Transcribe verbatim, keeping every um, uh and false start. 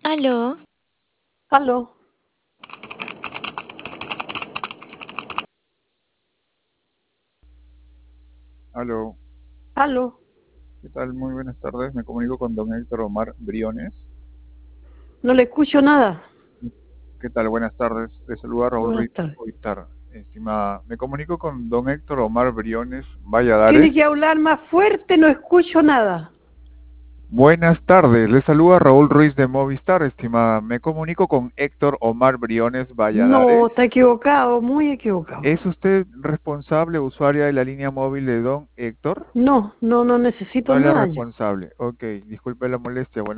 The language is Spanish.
Aló, Aló, Aló, aló, ¿qué tal? Muy buenas tardes. Me comunico con don Héctor Omar Briones. no le escucho nada. ¿Qué tal? Buenas tardes. Le saluda Raúl Buenas Ruiz tardes. Oitar, estimada. Me comunico con don Héctor Omar Briones Tiene Valladares. que hablar más fuerte, no escucho nada. Buenas tardes. Le saluda Raúl Ruiz de Movistar, estimada. Me comunico con Héctor Omar Briones No, Valladares. está equivocado, muy equivocado. ¿Es usted responsable usuaria de la línea móvil de don Héctor? No, no, no necesito No es la nada yo. responsable. Ok, disculpe la molestia. Buenas